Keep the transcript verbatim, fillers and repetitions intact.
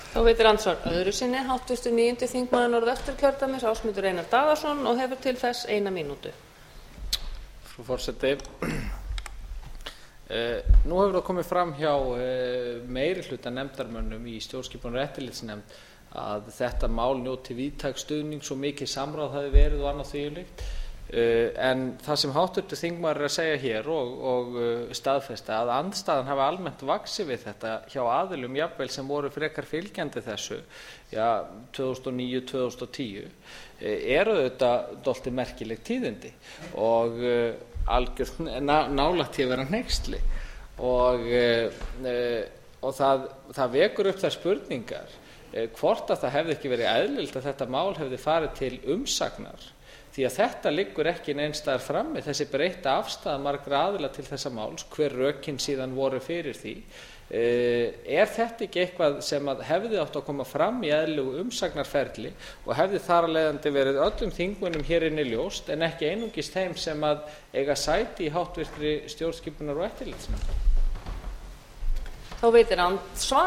Þá veitir andsvar öðru sinni háttvirtur níundi þingmaður Norðvesturkjördæmis Ásmundur Einar Daðason og hefur til þess eina mínútu. Frú forseti, nú hefur það komið fram hjá meirihluta nefndarmönnum í stjórnskipunar- og eftirlitsnefnd að þetta mál njóti víðtæks stuðnings og mikið samráð hafi verið og annað því um líkt. En það sem háttvirtur þingmaður er að segja hér og, og staðfesta að andstaðan hafi almennt vaxið við þetta hjá aðilum jafnvel sem voru frekar fylgjandi þessu ja, tvö þúsund og níu til tvö þúsund og tíu eru þetta dálítið merkileg tíðindi og algjört ná, nálægt því að vera hneyksli og, og það, það vekur upp þær spurningar hvort að það hefði ekki verið eðlilegt að þetta mál hefði farið til umsagnar. Því að þetta liggur ekki neins staðar frammi, þessi breytta afstaða margra aðila til þessa máls, hver rökin síðan voru fyrir því. Er þetta ekki eitthvað sem að hefði átt að koma fram í eðlilegu umsagnarferli og hefði þar af leiðandi verið öllum þingmönnum hér inni ljóst en ekki einungis þeim sem að eiga sæti í háttvirtri stjórnskipunar- og eftirlitsnefnd? Þá veitir andsvar